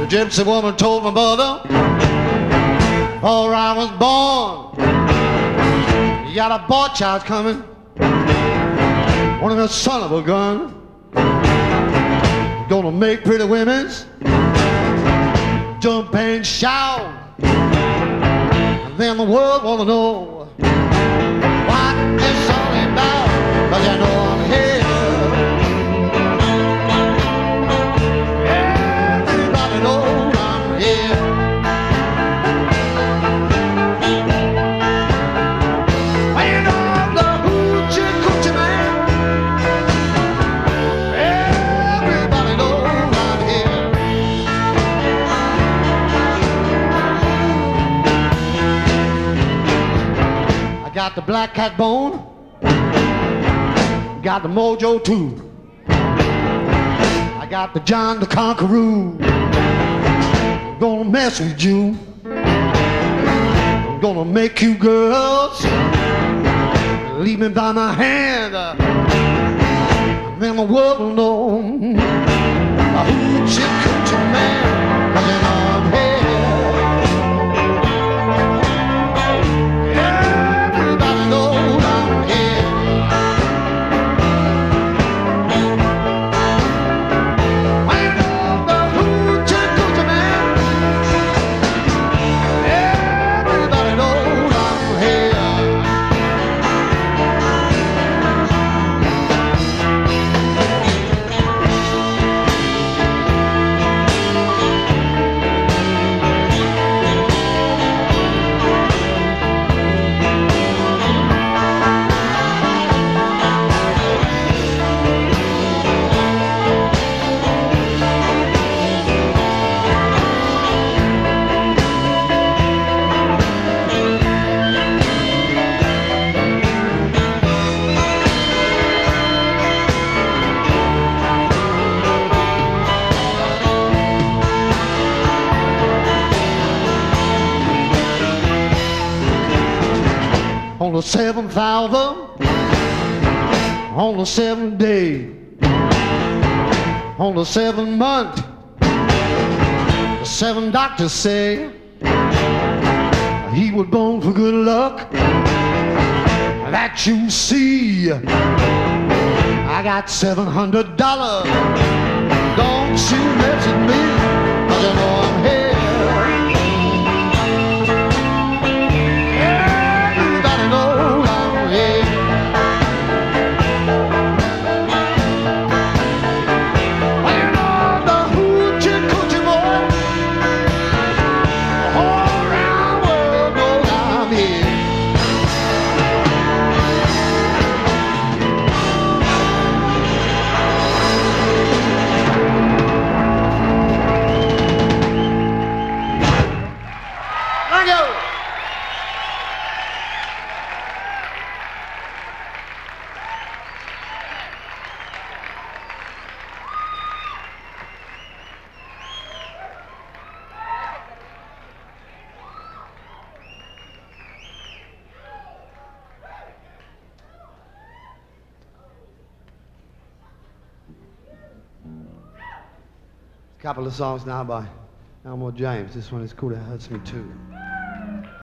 gypsy woman told my mother before I was born, you got a boy child coming, one of a son of a gun, gonna make pretty women's jump and shout, and then the world wanna know what it's all about, 'cause you know I'm here. Everybody knows I'm here. When I'm the hoochie coochie man, everybody knows I'm here. I got the black cat bone, got the mojo too. I got the John the Conqueror. I'm gonna mess with you. I'm gonna make you girls leave me by my hand. Then the world will know a hoochie coochie man, 'cause you know I'm here. Everybody knows I'm here. When I'm the hoochie coochie man, everybody knows I'm here. On the 7th hour, on the 7th day, on the 7th month, the 7 doctors say he was born for good luck. That you see, I got $700. Don't you mess with me, 'cause you know I'm here. Everybody knows I'm here. When I'm the hoochie coochie boy, the whole round world knows I'm here. Thank you. Couple of songs now by Elmore James. This one is called It Hurts Me Too.